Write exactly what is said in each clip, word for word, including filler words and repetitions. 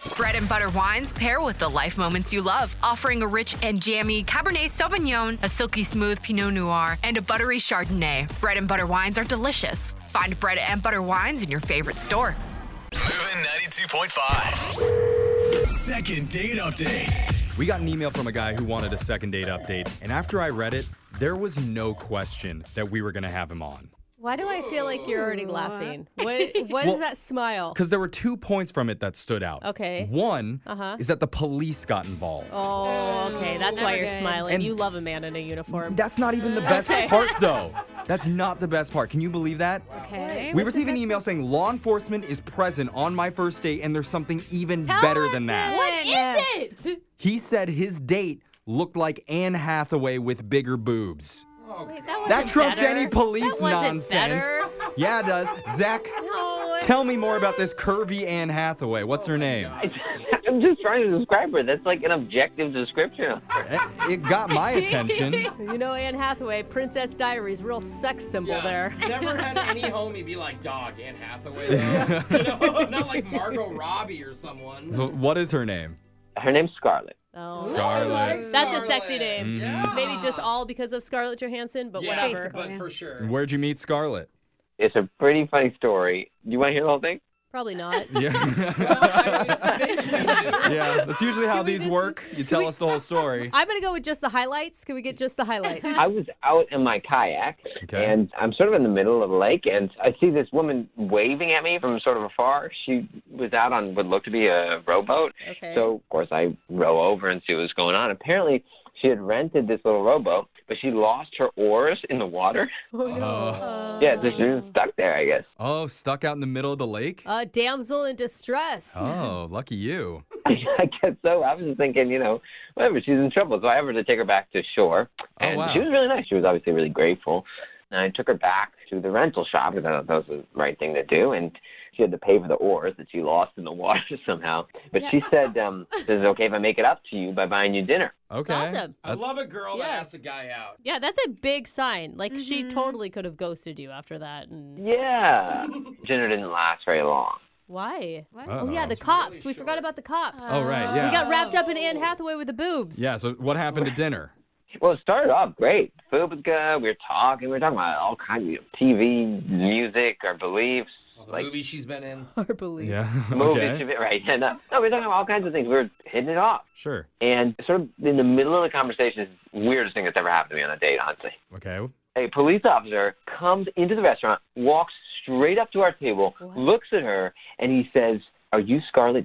Bread and Butter wines pair with the life moments you love, offering a rich and jammy Cabernet Sauvignon, a silky smooth Pinot Noir, and a buttery Chardonnay. Bread and Butter wines are delicious. Find Bread and Butter wines in your favorite store. Moving ninety-two point five. Second date update. We got an email from a guy who wanted a second date update, and after I read it, there was no question that we were going to have him on. Why do I feel like you're already laughing? What What Well, is that smile? Because there were two points from it that stood out. Okay. One Uh-huh. is that the police got involved. Oh, okay. That's why you're good. smiling. And- you love a man in a uniform. That's not even the best Okay. part, though. That's not the best part. Can you believe that? Okay. We received an email saying law enforcement is present on my first date, and there's something even Tell better us than that. What is it? He said his date looked like Anne Hathaway with bigger boobs. Wait, that, That wasn't trumps better. any police that wasn't nonsense. Better. Yeah, it does. Zach, No. tell me more about this curvy Anne Hathaway. What's her name? I'm just trying to describe her. That's like an objective description. It, it got my attention. You know Anne Hathaway, Princess Diaries, real sex symbol there. Never had any homie be like, dog, Anne Hathaway. Though. You know, not like Margot Robbie or someone. So what is her name? Her name's Scarlett. Oh. Scarlett. That's a sexy name. Mhm. Yeah. Maybe just all because of Scarlett Johansson, but yeah, whatever. but for sure. Where'd you meet Scarlett? It's a pretty funny story. You want to hear the whole thing? Probably not. Yeah. yeah, that's usually how Can we these just- work. You tell we- us the whole story. I'm going to go with just the highlights. Can we get just the highlights? I was out in my kayak, Okay. and I'm sort of in the middle of the lake, and I see this woman waving at me from sort of afar. She was out on what looked to be a rowboat. Okay. So, of course, I row over and see what was going on. Apparently, she had rented this little rowboat, but she lost her oars in the water. Oh, no. Oh. Yeah, so she was stuck there, I guess. Oh, stuck out in the middle of the lake? Uh, damsel in distress. Oh, lucky you. I guess so. I was just thinking, you know, whatever, she's in trouble. So I offered to take her back to shore. Oh, And wow. she was really nice. She was obviously really grateful. And I took her back to the rental shop because I thought that was the right thing to do. And she had to pay for the oars that she lost in the water somehow. But she said, um, is it okay if I make it up to you by buying you dinner? Okay. awesome. I love a girl that Yeah. asks a guy out. Yeah, that's a big sign. Like, she Mhm. totally could have ghosted you after that. And Yeah. Dinner didn't last very long. why? What? Uh-oh. Oh, yeah, the It's cops. really we forgot short. about the cops. Oh, right, Uh, yeah. We got wrapped up in Anne Hathaway with the boobs. Yeah, so what happened to dinner? Well, it started off great. Food was good. We were talking. We were talking about all kinds of T V, music, our beliefs. Well, the like movie she's been in. Hard belief. Yeah. movies, okay. right? And, uh, no, we were talking about all kinds of things. We were hitting it off. Sure. And sort of in the middle of the conversation, is the weirdest thing that's ever happened to me on a date, honestly. Okay. A police officer comes into the restaurant, walks straight up to our table, What? looks at her, and he says, "Are you Scarlett?"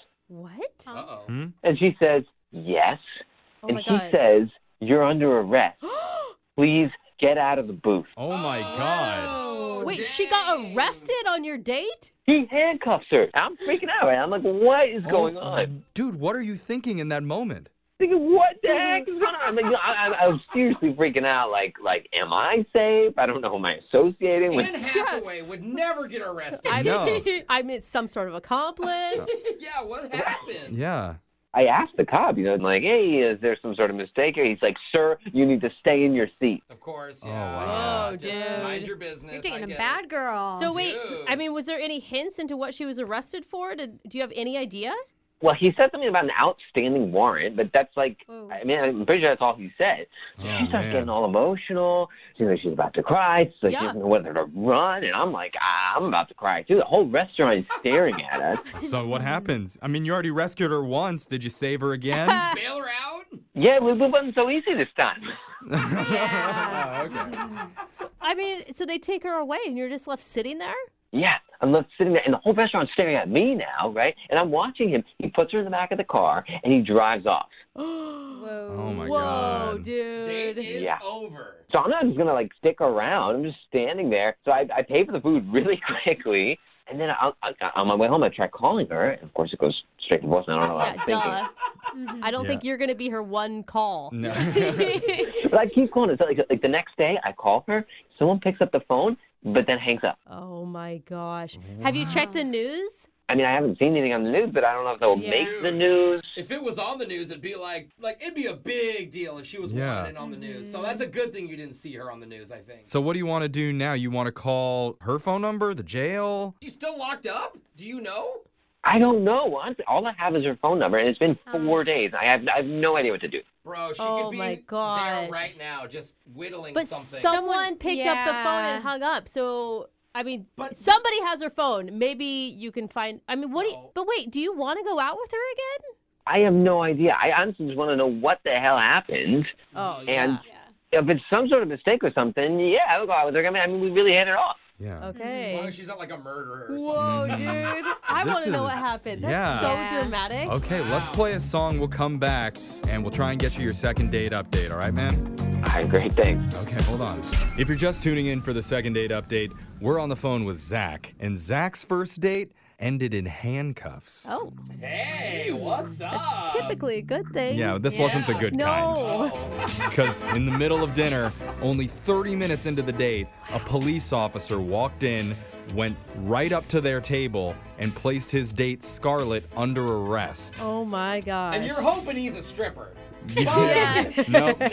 What? Uh-oh. Hmm? And she says, "Yes." Oh, and my he God. says, "You're under arrest. Please get out of the booth." Oh, my God. Oh, Wait, she got dang. arrested on your date? He handcuffs her. I'm freaking out, right? I'm like, what is going Oh, on? Dude, what are you thinking in that moment? Thinking, what the heck is going on? I'm like, I, I, I was seriously freaking out. Like, like, am I safe? I don't know who am I associating with. Anne Hathaway would never get arrested. I No. mean, I mean, some sort of accomplice. yeah, what happened? Yeah. I asked the cop, you know, like, hey, is there some sort of mistake here? He's like, sir, you need to stay in your seat. Of course, Oh, yeah. wow. Whoa, Just dude. mind your business. You're taking I a get bad it. girl. So wait, Dude. I mean, was there any hints into what she was arrested for? Did, do you have any idea? Well, he said something about an outstanding warrant, but that's like, Ooh. I mean, I'm pretty sure that's all he said. Oh, she starts man. getting all emotional. She's like, she's about to cry. She's like, Yeah. she doesn't know whether to run. And I'm like, ah, I'm about to cry, too. The whole restaurant is staring at us. So what happens? I mean, you already rescued her once. Did you save her again? Bail her out? Yeah, it wasn't so easy this time. Oh, okay. So I mean, so they take her away, and you're just left sitting there. Yeah, I'm left sitting there, and the whole restaurant's staring at me now, right? And I'm watching him. He puts her in the back of the car, and he drives off. Whoa. Oh, my Whoa, God. dude. Date is Yeah. over. So I'm not just going to, like, stick around. I'm just standing there. So I, I pay for the food really quickly, and then I, I, on my way home, I try calling her, and of course it goes straight to voicemail. I don't know what I was Yeah, thinking. duh. I don't Yeah. think you're gonna be her one call. No. But I keep calling. So, like, like, the next day, I call her, someone picks up the phone, but then hangs up. Oh my gosh. Have you checked the news? I mean, I haven't seen anything on the news, but I don't know if they'll Yeah. make the news. If it was on the news, it'd be like, like it'd be a big deal if she was Yeah. wanted on the news. So that's a good thing you didn't see her on the news, I think. So what do you want to do now? You want to call her phone number, the jail? She's still locked up? Do you know? I don't know. Honestly, all I have is her phone number, and it's been four Oh. days. I have I have no idea what to do. Bro, she Oh could be my gosh. there right now, just whittling But something. someone picked up the phone Yeah. and hung up. So, I mean, But- somebody has her phone. Maybe you can find. I mean, what do you. No. But wait, do you want to go out with her again? I have no idea. I honestly just want to know what the hell happened. Oh, And Yeah. if it's some sort of mistake or something, yeah, I'll go out with her. I mean, I mean we really hit it off. Yeah. As long Okay. as she's not like a murderer or Whoa, something. dude. I This want to know is- what happened. That's yeah. so Yeah. dramatic. Okay, let's Wow. play a song. We'll come back and we'll try and get you your second date update. All right, man? All right, great, thanks. Okay, hold on. If you're just tuning in for the second date update, we're on the phone with Zach. And Zach's first date ended in handcuffs. Oh, Hey, what's up? typically a good thing. Yeah, this wasn't the Yeah. good No. kind. Oh. Because in the middle of dinner, only thirty minutes into the date, a police officer walked in, went right up to their table, and placed his date, Scarlett, under arrest. Oh my gosh. And you're hoping he's a stripper. Yeah. No. It's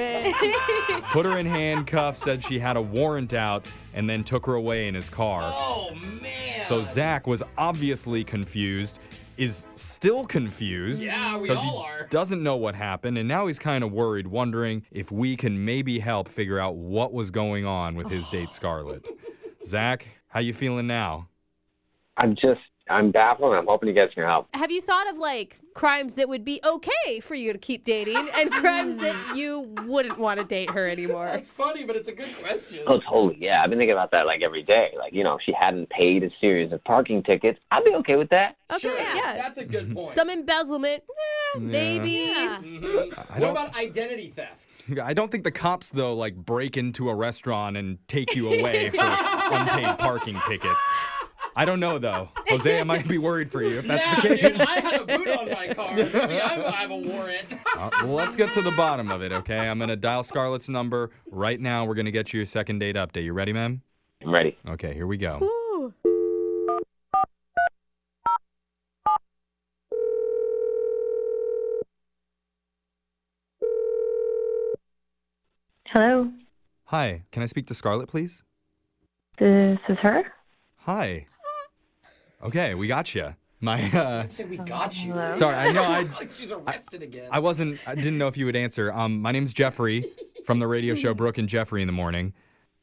not. Put her in handcuffs, said she had a warrant out, and then took her away in his car. Oh, man. So Zach was obviously confused, is still confused. Yeah, we because he all are. doesn't know what happened, and now he's kind of worried, wondering if we can maybe help figure out what was going on with his date, Scarlett. Zach, how you feeling now? I'm just, I'm baffled. I'm hoping you guys can help. Have you thought of like crimes that would be okay for you to keep dating and crimes that you wouldn't want to date her anymore? That's funny, but it's a good question. Oh, totally. Yeah, I've been thinking about that like every day. Like, you know, if she hadn't paid a series of parking tickets, I'd be okay with that. Okay, Sure, yeah. That's a good point. Some embezzlement, eh, maybe. Yeah. Mhm. I What don't- about identity theft? I don't think the cops, though, like break into a restaurant and take you away for unpaid parking tickets. I don't know, though. Jose, I might be worried for you if that's yeah, the case. dude, I had a boot on my car. Maybe I'm, I have a warrant. Uh, well, let's get to the bottom of it, okay? I'm going to dial Scarlett's number right now. We're going to get you your second date update. You ready, ma'am? I'm ready. Okay, here we go. Ooh. Hello, Hi, can I speak to Scarlett, please? this is her. Hi. Okay, we got you. My, uh, I said we got you. Hello? sorry, I know I, Like she's arrested again. I wasn't, I didn't know if you would answer. Um, my name's Jeffrey from the radio show Brooke and Jeffrey in the Morning.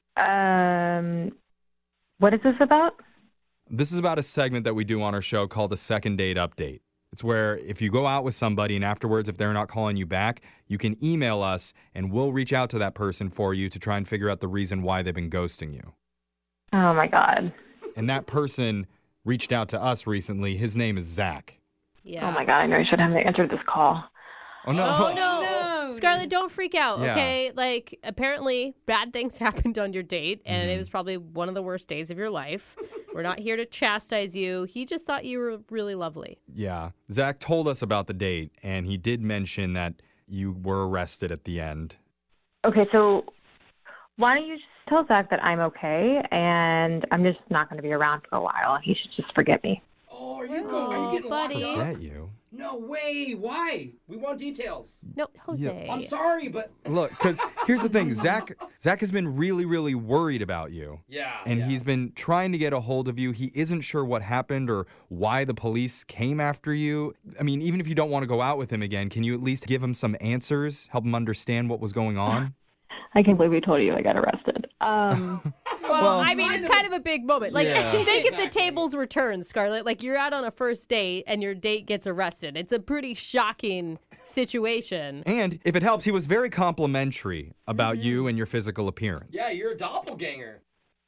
Um, what is this about? This is about a segment that we do on our show called a second date update. It's where if you go out with somebody and afterwards, if they're not calling you back, you can email us and we'll reach out to that person for you to try and figure out the reason why they've been ghosting you. Oh my God. And that person reached out to us recently. His name is Zach. Yeah. Oh my God. I know I should have answered this call. Oh, no. Oh, no. No. Scarlett, don't freak out, Yeah. okay? Like, apparently, bad things happened on your date, and Mhm. it was probably one of the worst days of your life. We're not here to chastise you. He just thought you were really lovely. Yeah. Zach told us about the date, and he did mention that you were arrested at the end. Okay, so why don't you just tell Zach that I'm okay and I'm just not going to be around for a while and he should just forget me. Oh, are you going? Are you getting buddy. locked up? Get you? No way. Why? We want details. No, Jose. I'm sorry, but Look, because here's the thing. Zach Zach has been really, really worried about you. yeah. And yeah. he's been trying to get a hold of you. He isn't sure what happened or why the police came after you. I mean, even if you don't want to go out with him again, can you at least give him some answers, help him understand what was going on? I can't believe we told you I got arrested. Um, Well, Well- I mean, it's kind of a big moment. Like, Yeah. think if the Exactly. tables were turned, Scarlett. Like, you're out on a first date and your date gets arrested. It's a pretty shocking situation. And if it helps, he was very complimentary about you and your physical appearance. Yeah, you're a doppelganger.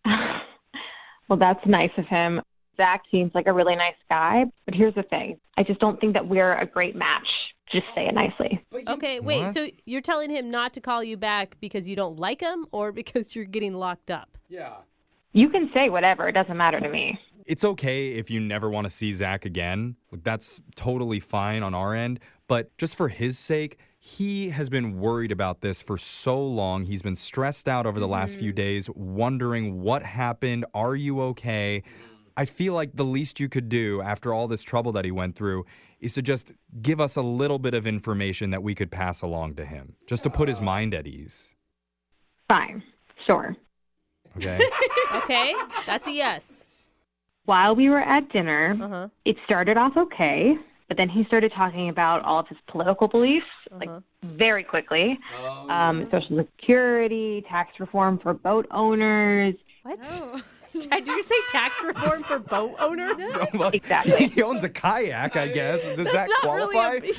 well, that's nice of him. Zach seems like a really nice guy, but here's the thing. I just don't think that we're a great match. Just say it nicely. But you, Okay, wait. What? So you're telling him not to call you back because you don't like him or because you're getting locked up? Yeah. You can say whatever. It doesn't matter to me. It's okay if you never want to see Zach again. Like, that's totally fine on our end. But just for his sake, he has been worried about this for so long. He's been stressed out over the last few days, wondering what happened. Are you okay? I feel like the least you could do after all this trouble that he went through is to just give us a little bit of information that we could pass along to him, just to put his mind at ease. Fine. Sure. Okay? Okay, that's a yes. while we were at dinner, Uh-huh. it started off okay, but then he started talking about all of his political beliefs, like Uh-huh. very quickly. Oh, Um, Social Security, tax reform for boat owners. What? Oh. Did you say tax reform for boat owners? Well, Exactly. He owns a kayak, I guess. Does That's that not qualify? really a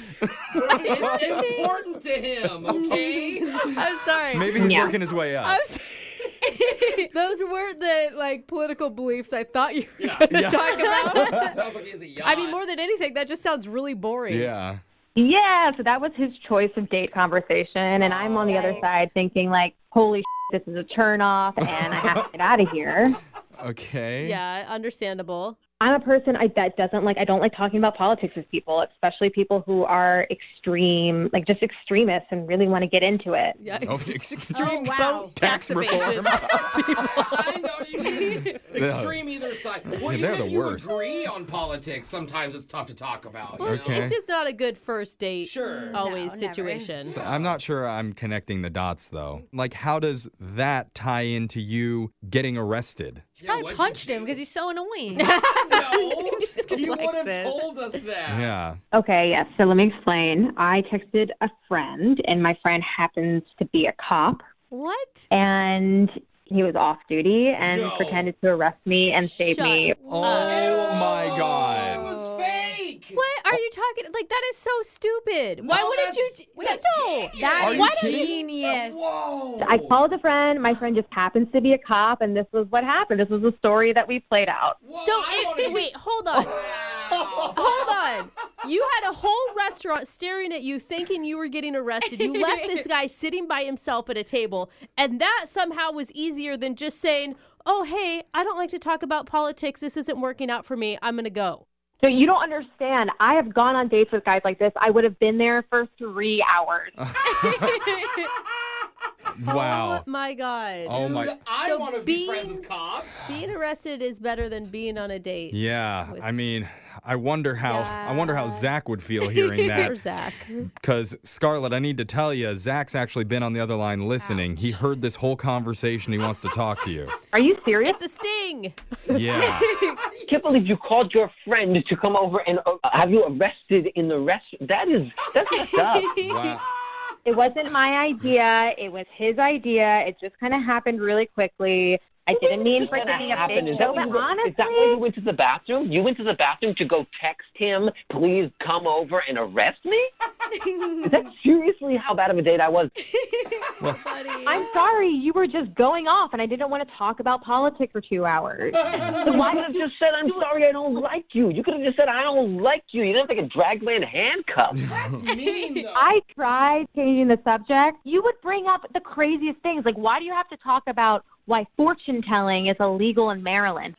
it's important to him, okay? I'm sorry. Maybe he's Yeah. working his way up. I'm s- Those weren't the like political beliefs I thought you were Yeah. going to Yeah. talk about. Sounds like he has a yacht. I mean, more than anything, that just sounds really boring. Yeah. Yeah, so that was his choice of date conversation, and I'm on the other Yikes. side thinking like, holy shit, this is a turnoff, and I have to get out of here. Okay. Yeah, understandable. I'm a person I, that doesn't like, I don't like talking about politics with people, especially people who are extreme, like just extremists and really want to get into it. Yeah, Oh, ex- ex- extreme Oh, wow. boat Tax tax evasion. I know you mean extreme either side. Well, Yeah, even they're if the you worst. agree on politics, sometimes it's tough to talk about. You know? Okay. It's just not a good first date. Sure. Always No, never. situation. So I'm not sure I'm connecting the dots, though. Like, how does that tie into you getting arrested? Yeah, I what'd punched you him do? because he's so annoying. No, just he would have Alexis. told us that. Yeah. Okay, yes. So let me explain. I texted a friend, and my friend happens to be a cop, What? and he was off duty and No. pretended to arrest me and save Shut me. Oh, my It God. was fake. What are you talking? Like that is so stupid. Why No, wouldn't that's- you? wait, That, that's no. genius. That Are is you Why kidding? genius. Whoa. I called a friend. My friend just happens to be a cop, and this was what happened. This was the story that we played out. Whoa, So I wanna it, hear- wait, hold on. Wow. Hold on. You had a whole restaurant staring at you thinking you were getting arrested. You left this guy sitting by himself at a table, and that somehow was easier than just saying, oh, hey, I don't like to talk about politics. This isn't working out for me. I'm going to go. So you don't understand. I have gone on dates with guys like this. I would have been there for three hours. Wow. Oh, my God. Oh, Dude, my. I So want to be being- friends with cops. Being arrested is better than being on a date. Yeah. With- I mean, I wonder how I wonder how Yeah. Zach would feel hearing Or that. Zach. Because Scarlett, I need to tell you, Zach's actually been on the other line listening. He heard this whole conversation. He wants to talk to you. Are you serious? It's a sting. Yeah. I can't believe you called your friend to come over and uh, have you arrested in the rest. That is, that's messed up. Wow. It wasn't my idea. It was his idea. It just kind of happened really quickly. I didn't mean for it to be a happened? big Is deal, that, but why you, is that why honestly, you went to the bathroom? You went to the bathroom to go text him, please come over and arrest me? Is that seriously how bad of a date I was? Buddy. I'm sorry. You were just going off, and I didn't want to talk about politics for two hours. Then why could have just said, I'm sorry, I don't like you? You could have just said, I don't like you. You didn't have to get dragged away in handcuffs. That's mean, though. I tried changing the subject. You would bring up the craziest things. Like, why do you have to talk about why fortune telling is illegal in Maryland?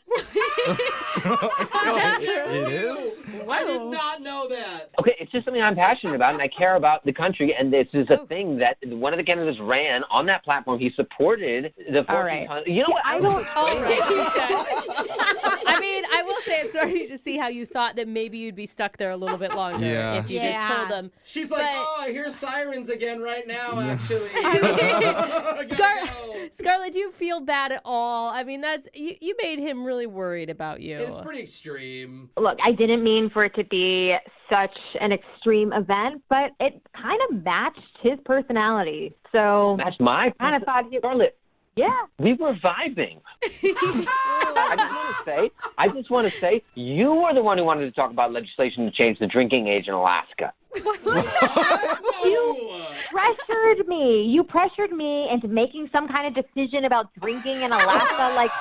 It is? I did not know that. Okay, it's just something I'm passionate about, and I care about the country, and this is a thing that one of the candidates ran on that platform. He supported the fortune right. telling. You know what? I I don't- don't. All right. I mean, I will say I'm starting to see how you thought that maybe you'd be stuck there a little bit longer Yeah. if you Yeah. just told them. She's like, But- oh, I hear sirens again right now, actually. Scar- Go. Scarlett, do you feel bad at all? I mean, that's you, you made him really worried about you. It's pretty extreme. Look, I didn't mean for it to be such an extreme event, but it kind of matched his personality. So That's my. I kind of thought, he, Scarlett, yeah. we were vibing. I just want to say, I just want to say, you were the one who wanted to talk about legislation to change the drinking age in Alaska. No. Pressured me. You pressured me into making some kind of decision about drinking in Alaska. Like,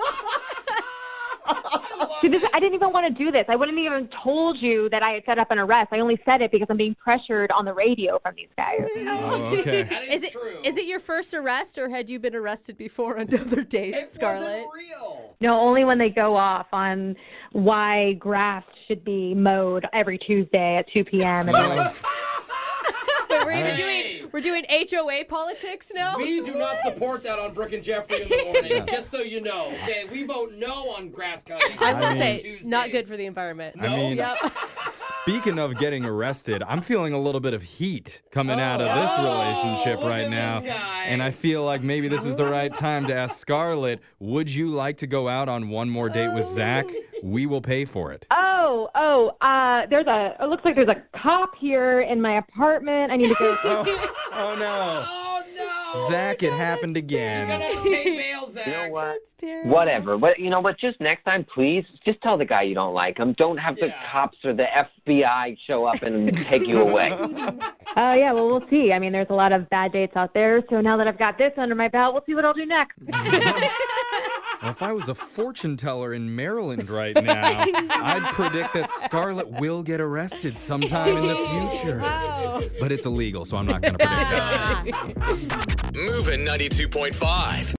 see, this, I didn't even want to do this. I wouldn't even told you that I had set up an arrest. I only said it because I'm being pressured on the radio from these guys. Oh, okay. That is, Is it true. is it your first arrest, or had you been arrested before on other dates, It Scarlett? wasn't real. No, only when they go off on why grass should be mowed every Tuesday at two p.m. And they're like, Wait, we're even Hey. doing we're doing H O A politics now. We do not support that on Brick and Jeffrey in the morning, just so you know. Okay, we vote no on grass cutting. I will I mean- say, Tuesdays. not good for the environment. I mean, Yep. Speaking of getting arrested, I'm feeling a little bit of heat coming out of this relationship look right at now. this guy. And I feel like maybe this is the right time to ask Scarlett, would you like to go out on one more date with Zach? We will pay for it. Oh, oh, uh, there's a, it looks like there's a cop here in my apartment. I need to go. Oh, oh no. Oh, no. Zach, it happened You're again. going to have to pay bail, Zach. You know what? terrible. Whatever. But you know what? Just next time, please, just tell the guy you don't like him. Don't have the Yeah. cops or the F B I show up and take you away. Oh, yeah, well, we'll see. I mean, there's a lot of bad dates out there. So now that I've got this under my belt, we'll see what I'll do next. Well, if I was a fortune teller in Maryland right now, I'd predict that Scarlett will get arrested sometime in the future. Wow. But it's illegal, so I'm not going to predict that. Moving ninety-two point five.